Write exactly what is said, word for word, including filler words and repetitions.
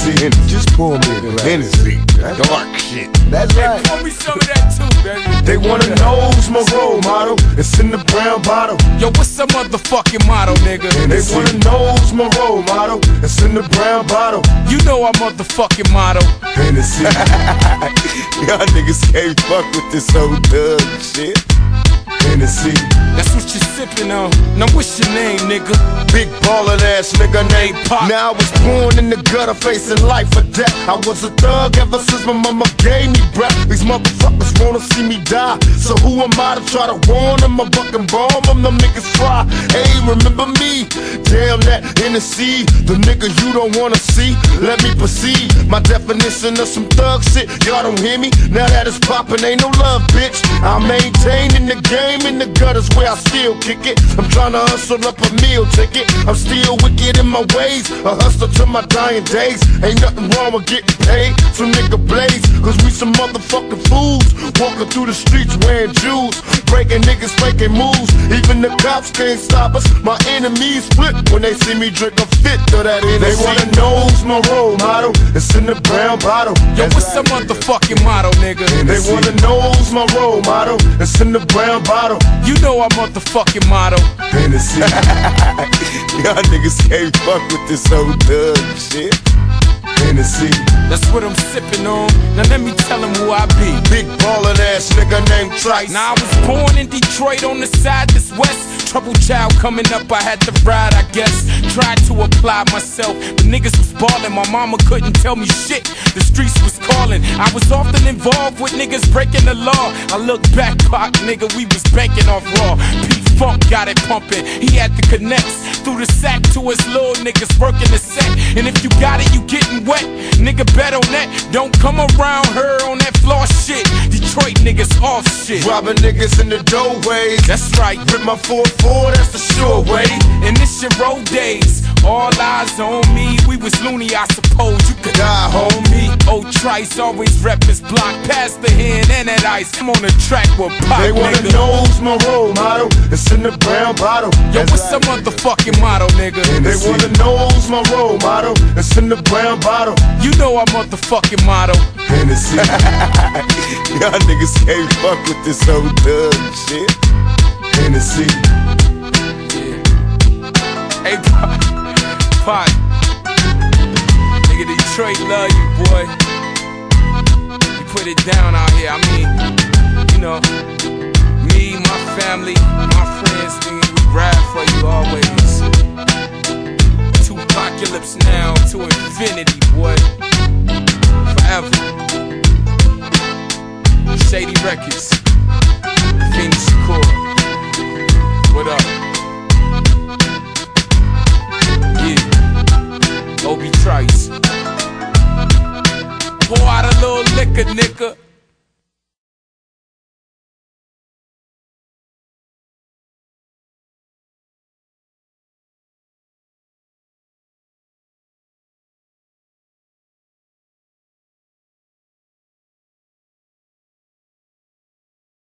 Hennessy, just pour me a glass. Hennessy, dark shit. That's right. Hey, pour me some of that too, baby. They wanna know who's my role model. It's in the brown bottle. Yo, what's the motherfucking motto, nigga? They wanna know who's my role model. It's in the brown bottle. You know our motherfucking motto. Hennessy. Y'all niggas can't fuck with this old thug shit. Hennessy. That's what you're sipping on. Now what's your name, nigga? Big ballin' ass nigga named Pop. Now I was born in the gutter facing life or death. I was a thug ever since my mama gave me breath. These motherfuckers wanna see me die, so who am I to try to warn them? I fucking bomb them, them niggas try. Hey, remember me? Damn that Hennessy, the nigga you don't wanna see. Let me proceed. My definition of some thug shit, y'all don't hear me? Now that it's poppin', ain't no love, bitch. I'm maintaining the game in the gutters where I still kick it. I'm tryna hustle up a meal ticket. I'm still wicked in my ways, a hustler to my dying days. Ain't nothing wrong with getting paid from nigga blades, cause we some motherfucking fools, walking through the streets wearing jewels, breaking niggas making moves. Even the cops can't stop us. My enemies flip when they see me drink a fit of that Hennessy. They wanna know who's my role model. It's in the brown bottle. Yo, what's the motherfucking motto, nigga? They wanna know who's my role model. It's in the brown bottle. You know our motherfucking motto. Hennessy. Y'all niggas can't fuck with this old thug shit. Hennessy. That's what I'm sipping on. Now let me tell him who I be. Big ballin' ass nigga named Trice. Now I was born in Detroit on the side that's west. Troubled child coming up, I had to ride, I guess. Tried to apply myself, but niggas was ballin'. My mama couldn't tell me shit, the streets was calling. I was often involved with niggas breaking the law. I look back, Pac, nigga, we was banking off raw. P-Funk got it pumping, he had the connects. Threw the sack to his little niggas working the set. And if you got it, you getting wet. Nigga, bet on that. Don't come around her on that floor shit. Detroit niggas off shit. Robbing niggas in the doorways. That's right. With my four four, that's the sure way. And this your road days. All eyes on me. We was loony, I suppose. You could die, homie. Old Trice always rep his block. Pass the hand and that ice. I'm on the track with Pop. They wanna nigga. know who's my role model. It's in the brown bottle. Yo, what's the motherfucking motto, nigga? They wanna know who's my role model. It's in the brown bottle. You know our motherfucking motto. Hennessy. Y'all niggas can't fuck with this old thug shit. Hennessy. Yeah. Hey, Pop. Pop. Nigga, Detroit love you, boy. You put it down out here. I mean, you know, me, my family, my friends, nigga, we ride for you always. To apocalypse now, to infinity, boy. Forever. Shady Records. Phoenix Shakur. What up? Yeah. Obi Trice. Pour out a little liquor, nigga.